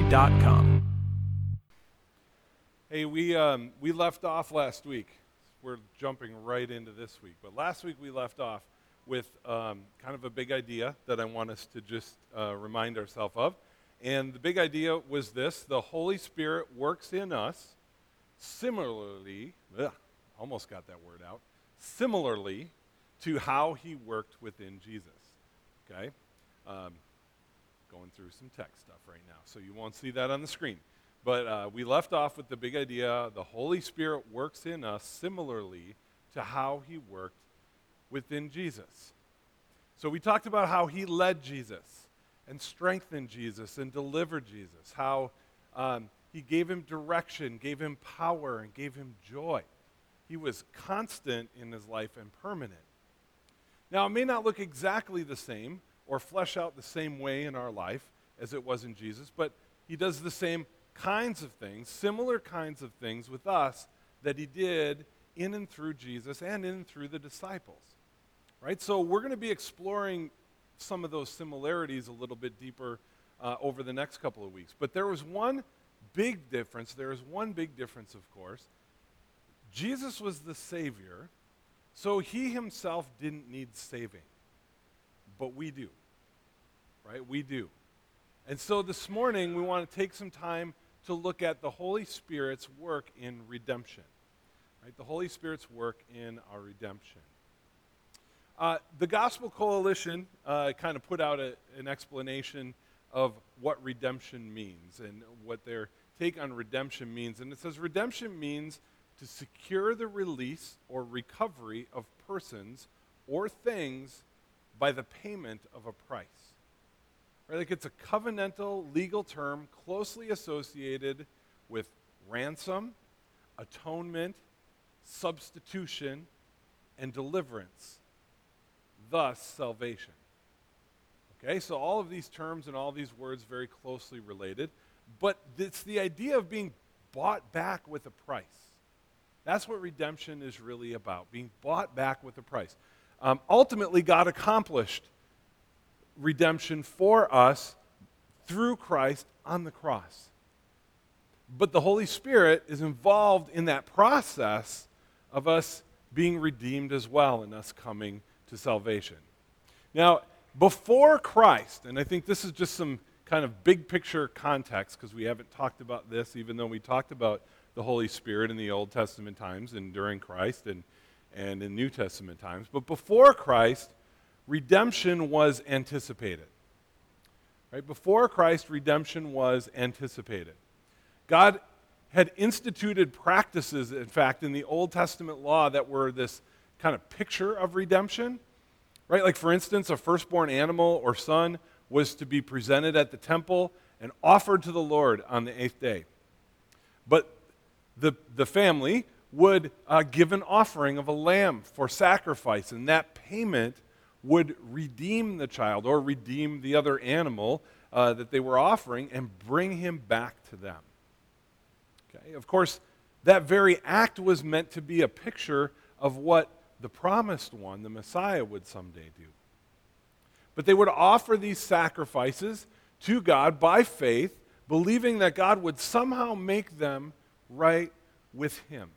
www.redemptionministry.com. Hey, we left off last week. We're jumping right into this week. But last week we left off with kind of a big idea that I want us to just remind ourselves of. And the big idea was this: the Holy Spirit works in us similarly, almost got that word out, similarly to how he worked within Jesus. Okay? Going through some tech stuff right now, so you won't see that on the screen. But we left off with the big idea: the Holy Spirit works in us similarly to how he worked within Jesus. So we talked about how he led Jesus and strengthened Jesus and delivered Jesus, how he gave him direction, gave him power, and gave him joy. He was constant in his life and permanent. Now, it may not look exactly the same or flesh out the same way in our life as it was in Jesus, but he does the same kinds of things, similar kinds of things with us that he did in and through Jesus and in and through the disciples. Right? So we're going to be exploring some of those similarities a little bit deeper over the next couple of weeks. But there was one big difference. There is one big difference, of course. Jesus was the Savior, so he himself didn't need saving. But we do. Right? We do. And so this morning we want to take some time to look at the Holy Spirit's work in redemption. Right? The Holy Spirit's work in our redemption. The Gospel Coalition kind of put out an explanation of what redemption means and what their take on redemption means. And it says redemption means to secure the release or recovery of persons or things by the payment of a price. Right? Like, it's a covenantal legal term closely associated with ransom, atonement, substitution, and deliverance. Thus, salvation. Okay, so all of these terms and all these words very closely related, but it's the idea of being bought back with a price. That's what redemption is really about, being bought back with a price. Ultimately, God accomplished redemption for us through Christ on the cross. But the Holy Spirit is involved in that process of us being redeemed as well and us coming to salvation. Now, before Christ, and I think this is just some kind of big picture context because we haven't talked about this, even though we talked about the Holy Spirit in the Old Testament times and during Christ and in New Testament times. But before Christ, redemption was anticipated. Right? Before Christ, redemption was anticipated. God had instituted practices, in fact, in the Old Testament law that were this kind of picture of redemption, right? Like, for instance, a firstborn animal or son was to be presented at the temple and offered to the Lord on the 8th day. But the family would give an offering of a lamb for sacrifice, and that payment would redeem the child or redeem the other animal that they were offering and bring him back to them. Okay? Of course, that very act was meant to be a picture of what the promised one, the Messiah, would someday do. But they would offer these sacrifices to God by faith, believing that God would somehow make them right with him.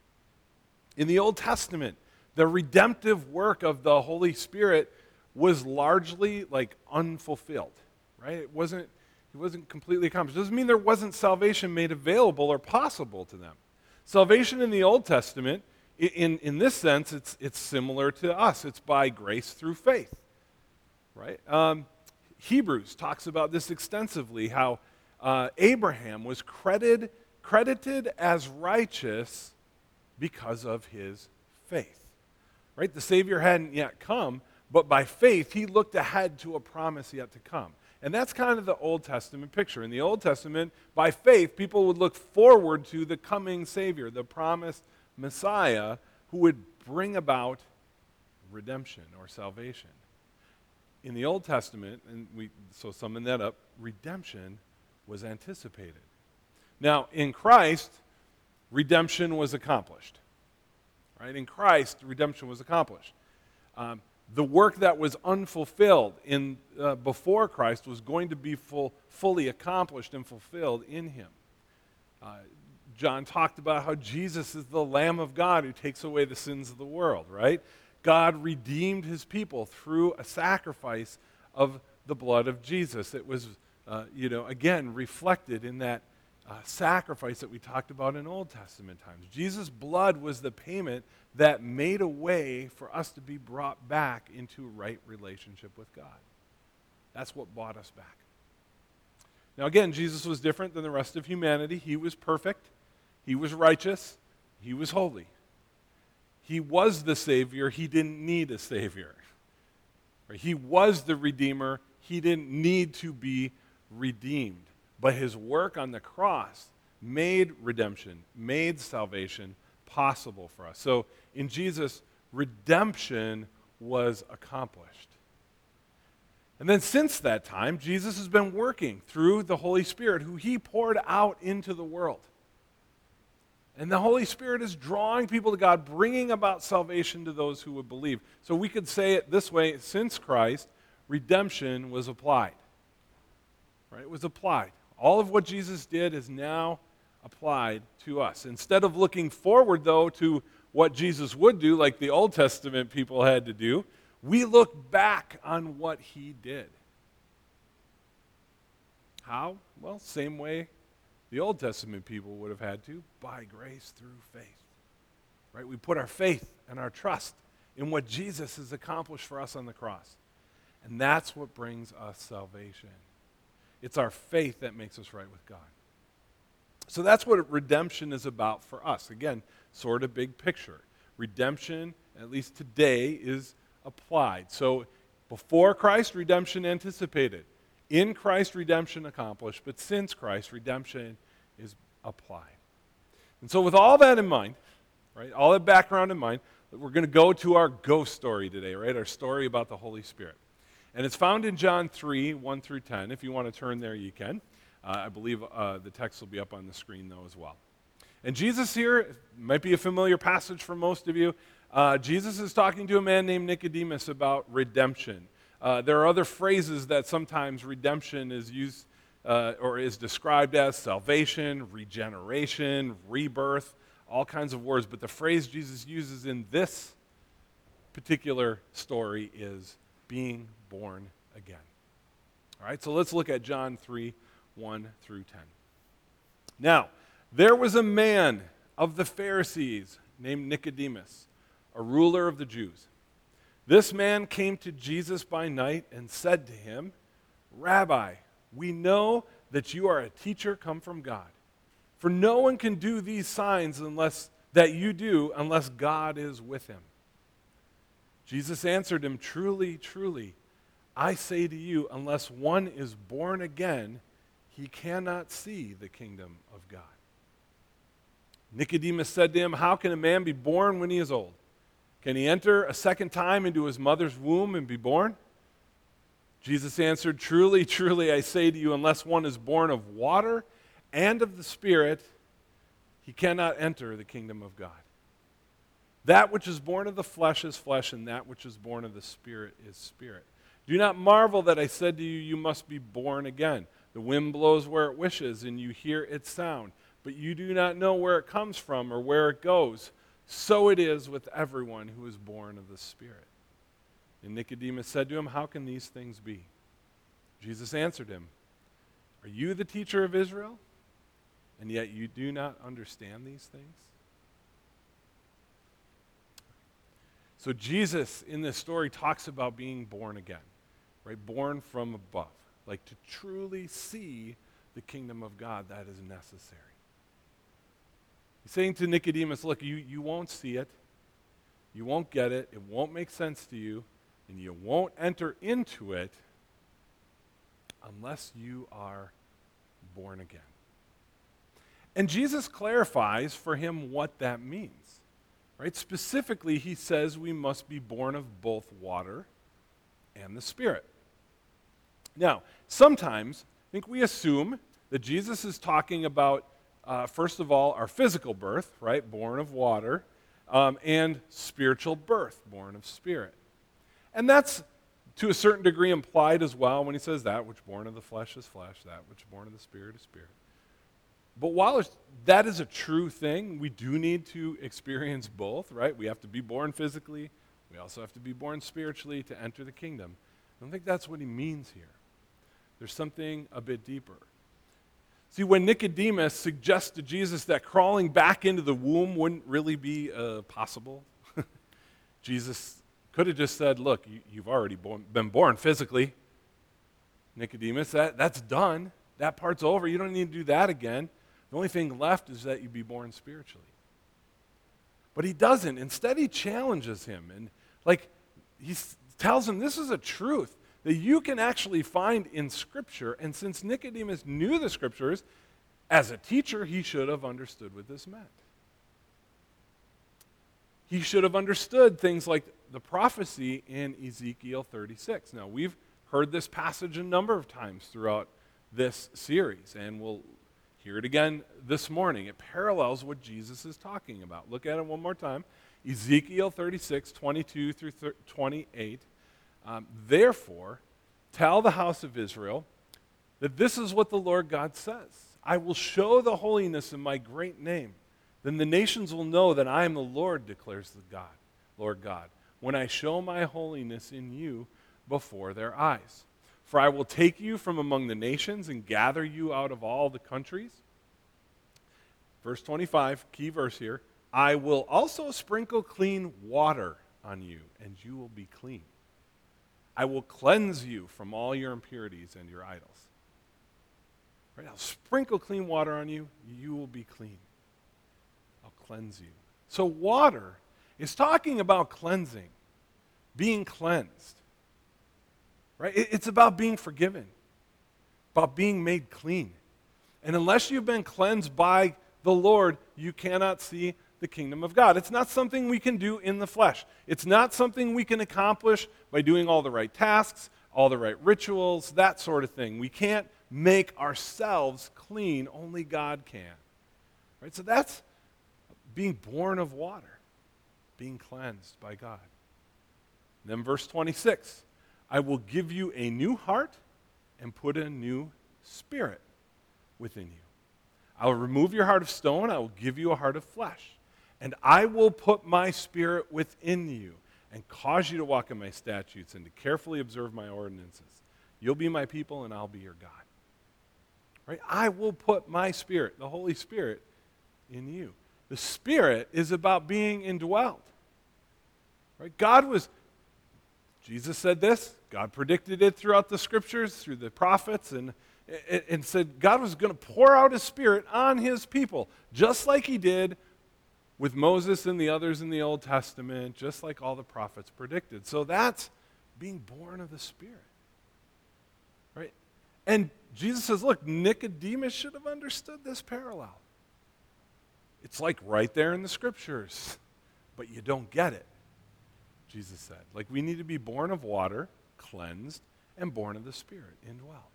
In the Old Testament, the redemptive work of the Holy Spirit was largely like unfulfilled, right? It wasn't completely accomplished. It doesn't mean there wasn't salvation made available or possible to them. Salvation in the Old Testament, in this sense, it's similar to us. It's by grace through faith, right? Hebrews talks about this extensively, how Abraham was credited as righteous because of his faith, right? The Savior hadn't yet come, but by faith, he looked ahead to a promise yet to come. And that's kind of the Old Testament picture. In the Old Testament, by faith, people would look forward to the coming Savior, the promised Messiah, who would bring about redemption or salvation. In the Old Testament, and so summing that up, redemption was anticipated. Now, in Christ, redemption was accomplished. Right? In Christ, redemption was accomplished. The work that was unfulfilled before Christ was going to be fully accomplished and fulfilled in him. John talked about how Jesus is the Lamb of God who takes away the sins of the world, right? God redeemed his people through a sacrifice of the blood of Jesus. It was, again, reflected in that sacrifice that we talked about in Old Testament times. Jesus' blood was the payment that made a way for us to be brought back into right relationship with God. That's what brought us back. Now again, Jesus was different than the rest of humanity. He was perfect. He was righteous. He was holy. He was the Savior. He didn't need a Savior. He was the Redeemer. He didn't need to be redeemed. But his work on the cross made redemption, made salvation possible for us. So in Jesus, redemption was accomplished. And then since that time, Jesus has been working through the Holy Spirit, who he poured out into the world. And the Holy Spirit is drawing people to God, bringing about salvation to those who would believe. So we could say it this way: since Christ, redemption was applied. Right? It was applied. All of what Jesus did is now applied to us. Instead of looking forward, though, to what Jesus would do, like the Old Testament people had to do, we look back on what he did. How? Well, same way the Old Testament people would have had to, by grace through faith. Right? We put our faith and our trust in what Jesus has accomplished for us on the cross. And that's what brings us salvation. It's our faith that makes us right with God. So that's what redemption is about for us. Again, sort of big picture. Redemption, at least today, is applied. So before Christ, redemption anticipated. In Christ, redemption accomplished. But since Christ, redemption is applied. And so with all that in mind, right, all that background in mind, we're going to go to our ghost story today, right, our story about the Holy Spirit. And it's found in John 3, 1 through 10. If you want to turn there, you can. I believe the text will be up on the screen, though, as well. And Jesus here, might be a familiar passage for most of you. Jesus is talking to a man named Nicodemus about redemption. There are other phrases that sometimes redemption is used or is described as: salvation, regeneration, rebirth, all kinds of words. But the phrase Jesus uses in this particular story is being born again. All right, so let's look at John 3, 1 through 10. Now, there was a man of the Pharisees named Nicodemus, a ruler of the Jews. This man came to Jesus by night and said to him, "Rabbi, we know that you are a teacher come from God. For no one can do these signs that you do unless God is with him." Jesus answered him, "Truly, truly, I say to you, unless one is born again, he cannot see the kingdom of God." Nicodemus said to him, "How can a man be born when he is old? Can he enter a second time into his mother's womb and be born?" Jesus answered, "Truly, truly, I say to you, unless one is born of water and of the Spirit, he cannot enter the kingdom of God. That which is born of the flesh is flesh, and that which is born of the Spirit is spirit. Do not marvel that I said to you, you must be born again. The wind blows where it wishes, and you hear its sound, but you do not know where it comes from or where it goes. So it is with everyone who is born of the Spirit." And Nicodemus said to him, "How can these things be?" Jesus answered him, "Are you the teacher of Israel, and yet you do not understand these things?" So Jesus, in this story, talks about being born again, right? Born from above, like to truly see the kingdom of God that is necessary. He's saying to Nicodemus, look, you won't see it, you won't get it, it won't make sense to you, and you won't enter into it unless you are born again. And Jesus clarifies for him what that means. Right? Specifically, he says we must be born of both water and the Spirit. Now, sometimes I think we assume that Jesus is talking about, first of all, our physical birth, right, born of water, and spiritual birth, born of Spirit. And that's to a certain degree implied as well when he says that which born of the flesh is flesh, that which born of the spirit is spirit. But while that is a true thing, we do need to experience both, right? We have to be born physically. We also have to be born spiritually to enter the kingdom. I don't think that's what he means here. There's something a bit deeper. See, when Nicodemus suggests to Jesus that crawling back into the womb wouldn't really be possible, Jesus could have just said, look, you've already been born physically. Nicodemus, that's done. That part's over. You don't need to do that again. The only thing left is that you be born spiritually. But he doesn't. Instead, he challenges him. And he tells him this is a truth that you can actually find in Scripture. And since Nicodemus knew the Scriptures, as a teacher, he should have understood what this meant. He should have understood things like the prophecy in Ezekiel 36. Now, we've heard this passage a number of times throughout this series, and we'll hear it again this morning. It parallels what Jesus is talking about. Look at it one more time. Ezekiel 36, 22 through 28. Therefore, tell the house of Israel that this is what the Lord God says. I will show the holiness of my great name. Then the nations will know that I am the Lord, declares the Lord God, when I show my holiness in you before their eyes. For I will take you from among the nations and gather you out of all the countries. Verse 25, key verse here. I will also sprinkle clean water on you, and you will be clean. I will cleanse you from all your impurities and your idols. Right? I'll sprinkle clean water on you, you will be clean. I'll cleanse you. So water is talking about cleansing, being cleansed. Right? It's about being forgiven, about being made clean. And unless you've been cleansed by the Lord, you cannot see the kingdom of God. It's not something we can do in the flesh. It's not something we can accomplish by doing all the right tasks, all the right rituals, that sort of thing. We can't make ourselves clean. Only God can. Right? So that's being born of water, being cleansed by God. Then verse 26, I will give you a new heart and put a new spirit within you. I will remove your heart of stone. I will give you a heart of flesh. And I will put my spirit within you and cause you to walk in my statutes and to carefully observe my ordinances. You'll be my people and I'll be your God. Right? I will put my spirit, the Holy Spirit, in you. The Spirit is about being indwelt. Right? Jesus said this. God predicted it throughout the Scriptures, through the prophets, and said God was going to pour out His Spirit on His people, just like He did with Moses and the others in the Old Testament, just like all the prophets predicted. So that's being born of the Spirit. Right? And Jesus says, look, Nicodemus should have understood this parallel. It's like right there in the Scriptures, but you don't get it, Jesus said. Like we need to be born of water, cleansed, and born of the Spirit, indwelt.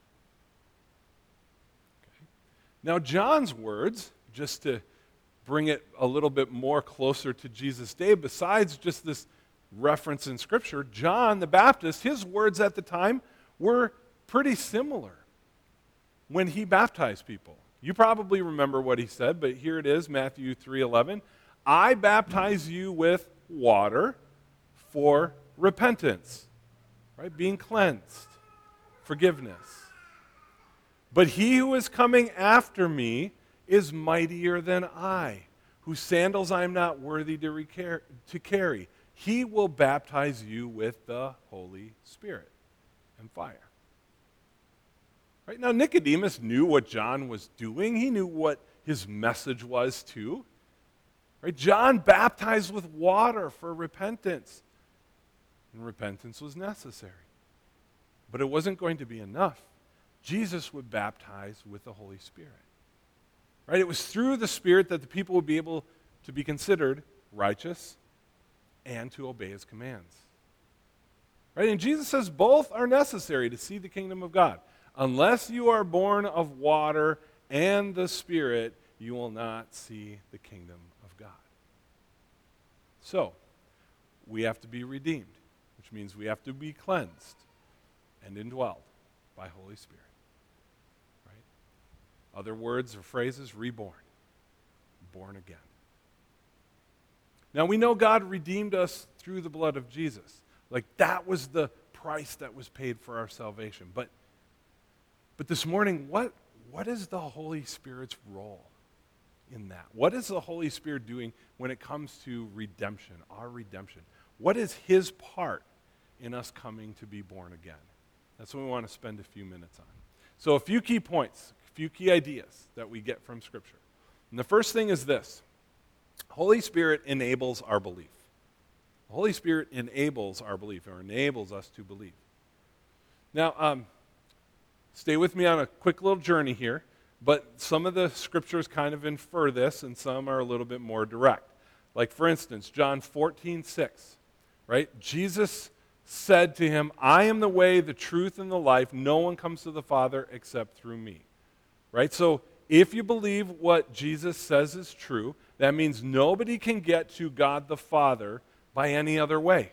Okay. Now, John's words, just to bring it a little bit more closer to Jesus' day, besides just this reference in Scripture, John the Baptist, his words at the time were pretty similar when he baptized people. You probably remember what he said, but here it is, Matthew 3:11. I baptize you with water for repentance, right? Being cleansed, forgiveness. But he who is coming after me is mightier than I, whose sandals I am not worthy to carry. He will baptize you with the Holy Spirit and fire. Right? Now, Nicodemus knew what John was doing. He knew what his message was too. Right? John baptized with water for repentance. And repentance was necessary. But it wasn't going to be enough. Jesus would baptize with the Holy Spirit. Right? It was through the Spirit that the people would be able to be considered righteous and to obey His commands. Right? And Jesus says both are necessary to see the kingdom of God. Unless you are born of water and the Spirit, you will not see the kingdom of God. So, we have to be redeemed. which means we have to be cleansed and indwelled by Holy Spirit. Right? Other words or phrases, reborn, born again. Now we know God redeemed us through the blood of Jesus. Like that was the price that was paid for our salvation. But this morning, what is the Holy Spirit's role in that? What is the Holy Spirit doing when it comes to redemption, our redemption? What is his part in us coming to be born again? That's what we want to spend a few minutes on. So a few key points, a few key ideas that we get from Scripture. And the first thing is this: Holy Spirit enables our belief. The Holy Spirit enables our belief, or enables us to believe. Now, stay with me on a quick little journey here, but some of the scriptures kind of infer this, and some are a little bit more direct. Like, for instance, John 14:6, right? Jesus said to him, I am the way, the truth, and the life. No one comes to the Father except through me. Right? So, if you believe what Jesus says is true, that means nobody can get to God the Father by any other way.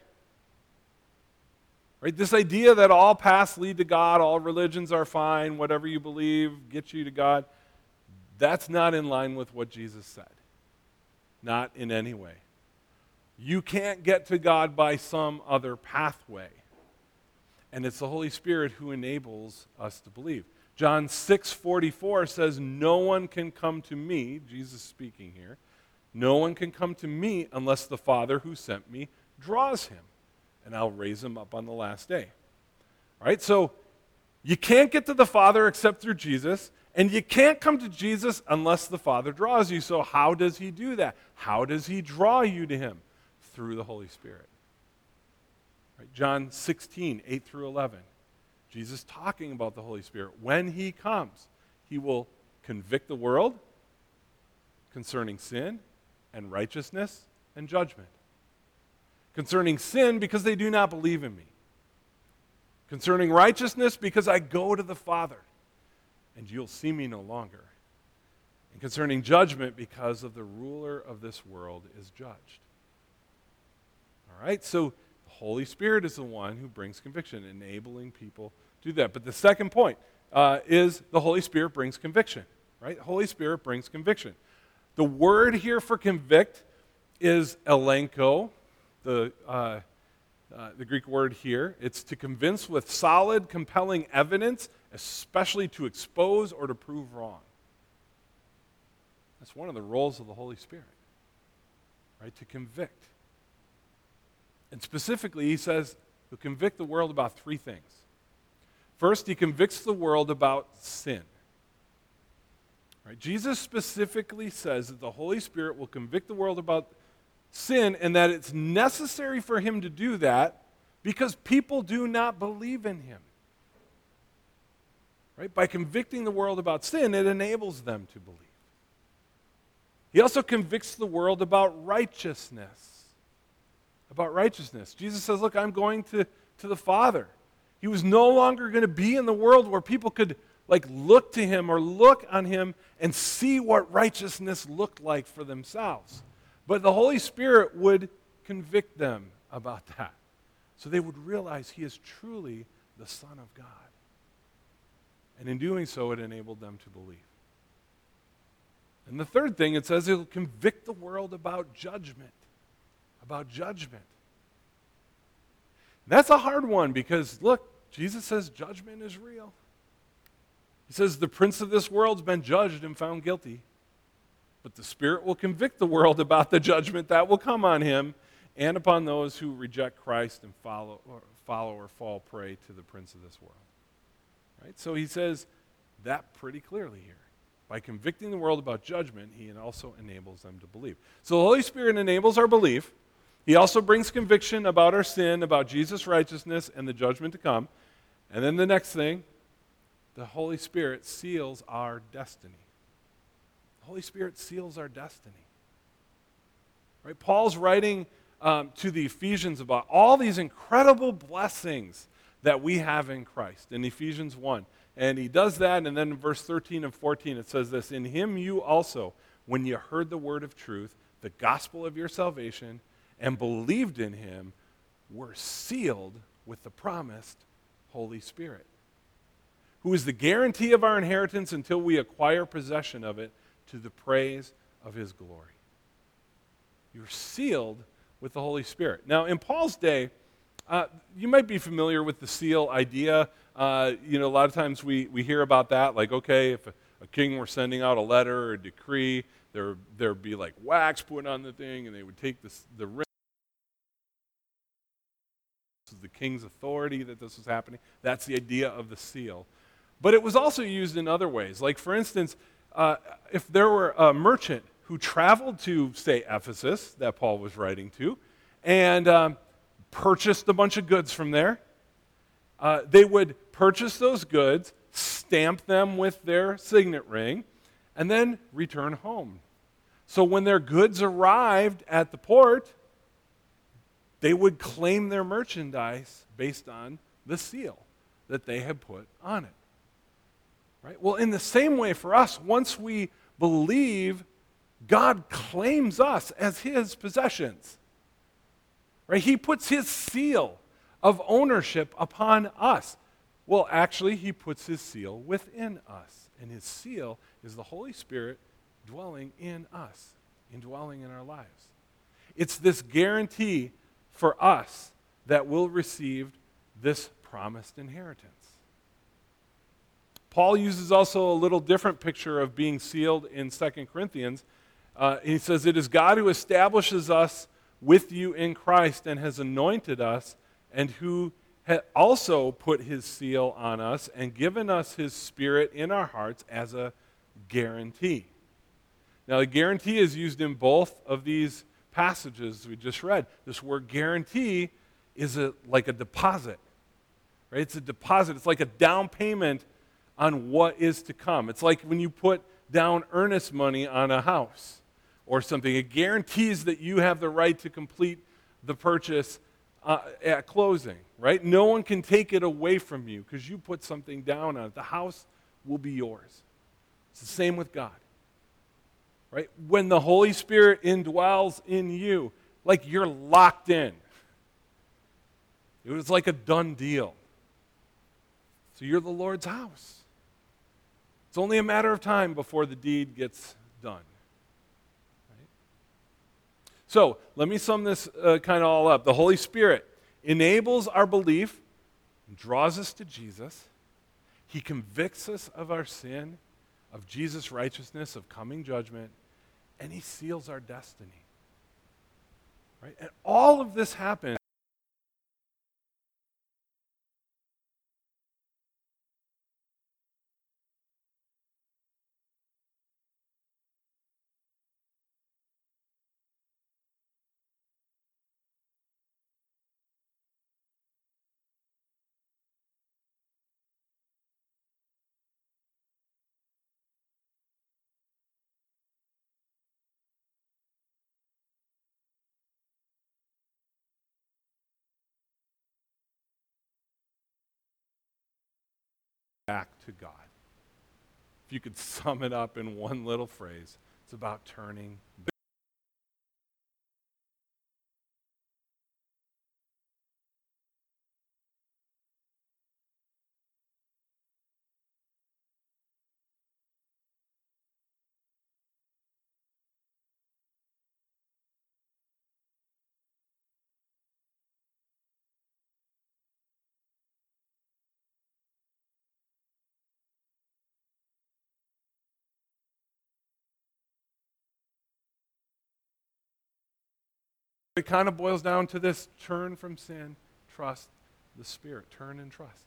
Right? This idea that all paths lead to God, all religions are fine, whatever you believe gets you to God, that's not in line with what Jesus said. Not in any way. You can't get to God by some other pathway. And it's the Holy Spirit who enables us to believe. John 6:44 says, no one can come to me, Jesus speaking here, no one can come to me unless the Father who sent me draws him, and I'll raise him up on the last day. All right, so you can't get to the Father except through Jesus, and you can't come to Jesus unless the Father draws you. So how does he do that? How does he draw you to him? Through the Holy Spirit. Right, John 16:8-11. Jesus talking about the Holy Spirit. When he comes, he will convict the world concerning sin and righteousness and judgment. Concerning sin, because they do not believe in me. Concerning righteousness, because I go to the Father, and you'll see me no longer. And concerning judgment, because of the ruler of this world is judged. All right, so the Holy Spirit is the one who brings conviction, enabling people to do that. But the second point is the Holy Spirit brings conviction, right? Holy Spirit brings conviction. The word here for convict is elenko, the Greek word here. It's to convince with solid, compelling evidence, especially to expose or to prove wrong. That's one of the roles of the Holy Spirit, right? To convict. And specifically, he says he'll convict the world about three things. First, he convicts the world about sin. Right? Jesus specifically says that the Holy Spirit will convict the world about sin, and that it's necessary for him to do that because people do not believe in him. Right? By convicting the world about sin, it enables them to believe. He also convicts the world about righteousness. About righteousness. Jesus says, look, I'm going to the Father. He was no longer going to be in the world where people could look to him or look on him and see what righteousness looked like for themselves. But the Holy Spirit would convict them about that. So they would realize he is truly the Son of God. And in doing so, it enabled them to believe. And the third thing, it says it'll convict the world about judgment. About judgment. That's a hard one because, look, Jesus says judgment is real. He says the prince of this world's been judged and found guilty. But the Spirit will convict the world about the judgment that will come on him and upon those who reject Christ and follow or fall prey to the prince of this world. Right? So he says that pretty clearly here. By convicting the world about judgment, he also enables them to believe. So the Holy Spirit enables our belief. He also brings conviction about our sin, about Jesus' righteousness, and the judgment to come. And then the next thing, the Holy Spirit seals our destiny. The Holy Spirit seals our destiny. Right? Paul's writing to the Ephesians about all these incredible blessings that we have in Christ in Ephesians 1. And he does that, and then in verse 13 and 14 it says this, in him you also, when you heard the word of truth, the gospel of your salvation, and believed in him, we're sealed with the promised Holy Spirit, who is the guarantee of our inheritance until we acquire possession of it to the praise of his glory. You're sealed with the Holy Spirit. Now, in Paul's day, you might be familiar with the seal idea. A lot of times we hear about that, like, okay, if a king were sending out a letter or a decree, there'd be like wax put on the thing, and they would take the ring. This is the king's authority that this was happening. That's the idea of the seal. But it was also used in other ways. Like, for instance, if there were a merchant who traveled to, say, Ephesus, that Paul was writing to, and purchased a bunch of goods from there, they would purchase those goods, stamp them with their signet ring, and then return home. So when their goods arrived at the port, they would claim their merchandise based on the seal that they had put on it. Right? Well, in the same way for us, once we believe, God claims us as his possessions. Right? He puts his seal of ownership upon us. Well, actually, he puts his seal within us. And his seal is the Holy Spirit dwelling in us, indwelling in our lives. It's this guarantee for us that we'll receive this promised inheritance. Paul uses also a little different picture of being sealed in 2 Corinthians. He says, "It is God who establishes us with you in Christ and has anointed us, and who also put his seal on us and given us his Spirit in our hearts as a guarantee." Now, the guarantee is used in both of these passages we just read. This word guarantee is like a deposit, right? It's a deposit. It's like a down payment on what is to come. It's like when you put down earnest money on a house or something. It guarantees that you have the right to complete the purchase at closing, right? No one can take it away from you because you put something down on it. The house will be yours. It's the same with God. Right? When the Holy Spirit indwells in you, like you're locked in. It was like a done deal. So you're the Lord's house. It's only a matter of time before the deed gets done. Right? So let me sum this kind of all up. The Holy Spirit enables our belief, draws us to Jesus. He convicts us of our sin, of Jesus' righteousness, of coming judgment, and he seals our destiny. Right? And all of this happens back to God. If you could sum it up in one little phrase, it's about turning back. It kind of boils down to this: turn from sin, trust the Spirit. Turn and trust.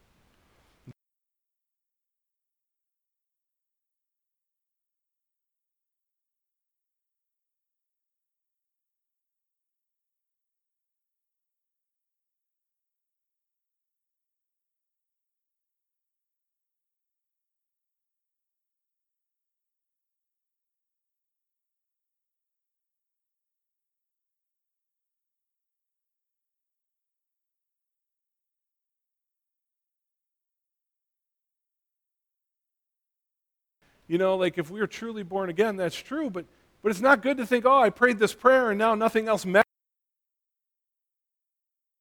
You know, like if we were truly born again, that's true, but it's not good to think, oh, I prayed this prayer and now nothing else matters.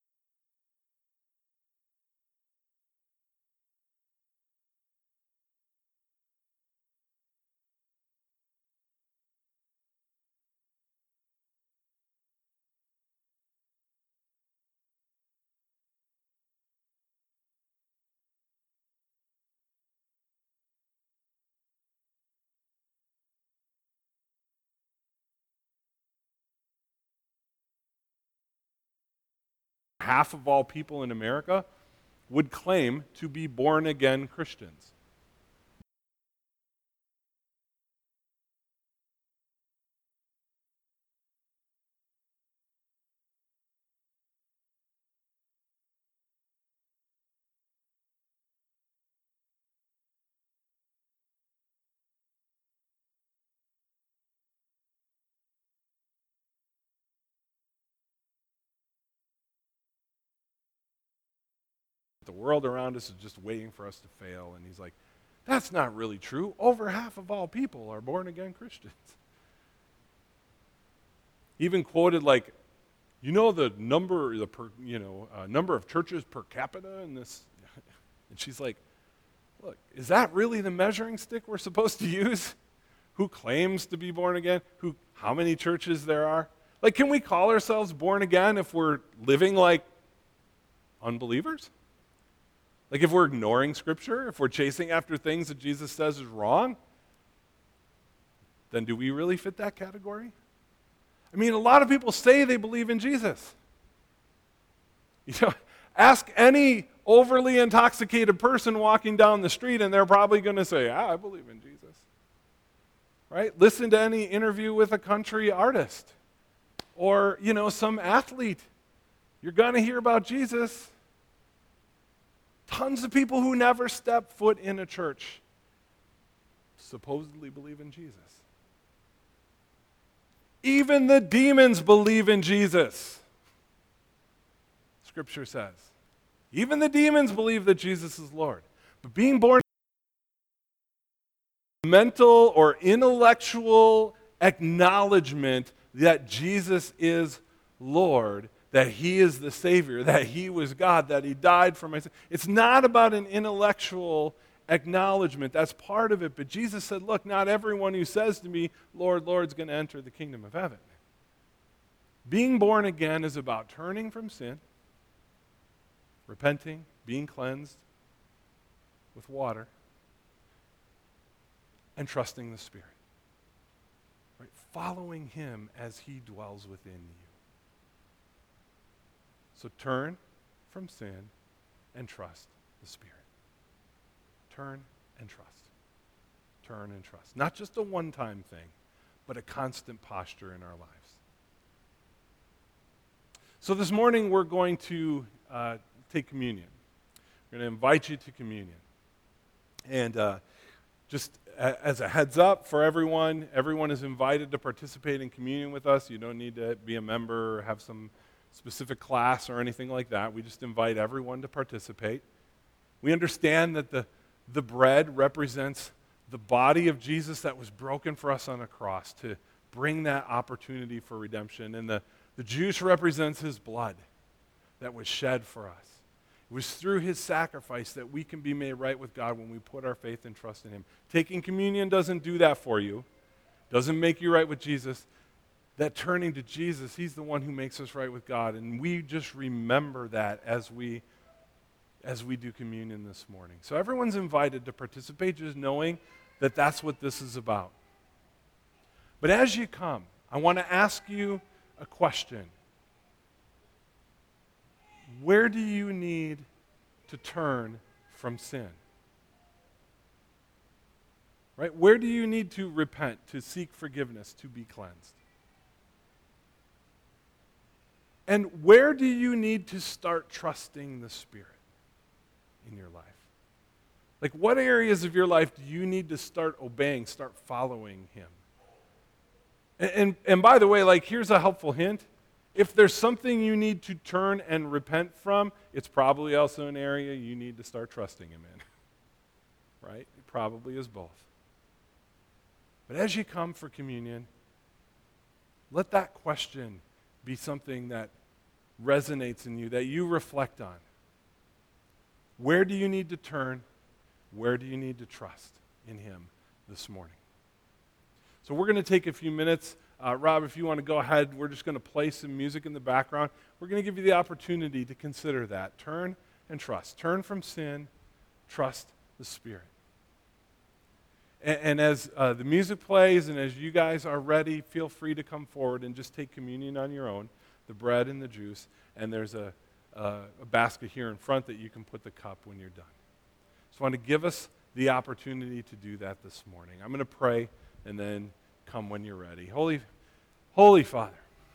half of all people in America would claim to be born-again Christians. The world around us is just waiting for us to fail. And he's like, that's not really true. Over half of all people are born-again Christians. He even quoted like, you know the number, number of churches per capita in this? And she's like, look, is that really the measuring stick we're supposed to use? Who claims to be born again? How many churches there are? Like, can we call ourselves born again if we're living like unbelievers? Like if we're ignoring Scripture, if we're chasing after things that Jesus says is wrong, then do we really fit that category? I mean, a lot of people say they believe in Jesus. Ask any overly intoxicated person walking down the street and they're probably going to say, I believe in Jesus. Right? Listen to any interview with a country artist or, some athlete. You're going to hear about Jesus. Tons of people who never step foot in a church supposedly believe in Jesus. Even the demons believe in Jesus. Scripture says. Even the demons believe that Jesus is Lord. But being born mental or intellectual acknowledgement that Jesus is Lord, that he is the Savior, that he was God, that he died for my sin. It's not about an intellectual acknowledgement. That's part of it. But Jesus said, look, not everyone who says to me, Lord, Lord, is going to enter the kingdom of heaven. Being born again is about turning from sin, repenting, being cleansed with water, and trusting the Spirit. Right? Following him as he dwells within you. So turn from sin and trust the Spirit. Turn and trust. Turn and trust. Not just a one-time thing, but a constant posture in our lives. So this morning we're going to take communion. We're going to invite you to communion. And just as a heads up for everyone is invited to participate in communion with us. You don't need to be a member or have some specific class or anything like that. We just invite everyone to participate. We understand that the bread represents the body of Jesus that was broken for us on a cross to bring that opportunity for redemption. And the juice represents his blood that was shed for us. It was through his sacrifice that we can be made right with God when we put our faith and trust in him. Taking communion doesn't do that for you. Doesn't make you right with Jesus. That turning to Jesus, he's the one who makes us right with God. And we just remember that as we do communion this morning. So everyone's invited to participate, just knowing that that's what this is about. But as you come, I want to ask you a question. Where do you need to turn from sin? Right? Where do you need to repent, to seek forgiveness, to be cleansed? And where do you need to start trusting the Spirit in your life? Like, what areas of your life do you need to start obeying, start following him? And by the way, like, here's a helpful hint. If there's something you need to turn and repent from, it's probably also an area you need to start trusting him in. Right? It probably is both. But as you come for communion, let that question be something that resonates in you, that you reflect on. Where do you need to turn? Where do you need to trust in him this morning? So we're going to take a few minutes. Rob, if you want to go ahead, we're just going to play some music in the background. We're going to give you the opportunity to consider that. Turn and trust. Turn from sin, trust the Spirit. And as the music plays and as you guys are ready, feel free to come forward and just take communion on your own, the bread and the juice. And there's a a basket here in front that you can put the cup when you're done. Just want to give us the opportunity to do that this morning. I'm going to pray and then come when you're ready. Holy Father,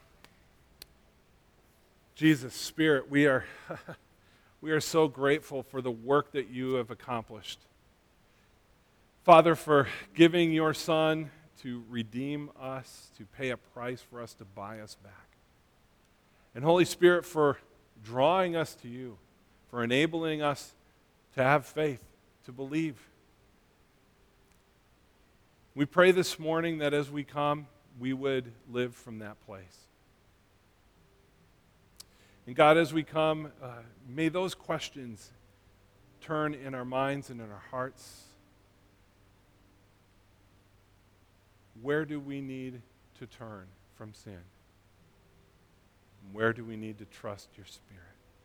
Jesus, Spirit, we are so grateful for the work that you have accomplished. Father, for giving your Son to redeem us, to pay a price for us to buy us back. And Holy Spirit, for drawing us to you, for enabling us to have faith, to believe. We pray this morning that as we come, we would live from that place. And God, as we come, may those questions turn in our minds and in our hearts. Where do we need to turn from sin? Where do we need to trust your Spirit?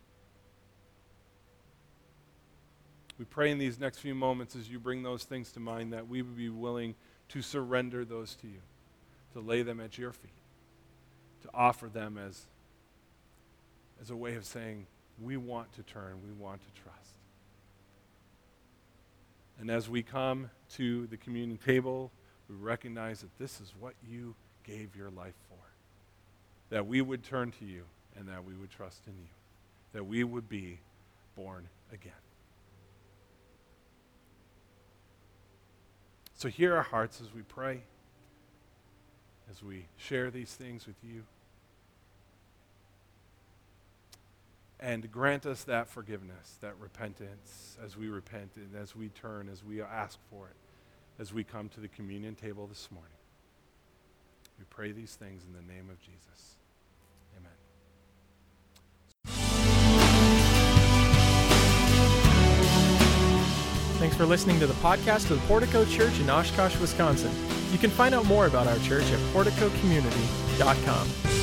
We pray in these next few moments as you bring those things to mind that we would be willing to surrender those to you, to lay them at your feet, to offer them as a way of saying, we want to turn, we want to trust. And as we come to the communion table, we recognize that this is what you gave your life for. That we would turn to you and that we would trust in you. That we would be born again. So hear our hearts as we pray, as we share these things with you. And grant us that forgiveness, that repentance as we repent and as we turn, as we ask for it, as we come to the communion table this morning. We pray these things in the name of Jesus. Amen. Thanks for listening to the podcast of the Portico Church in Oshkosh, Wisconsin. You can find out more about our church at porticocommunity.com.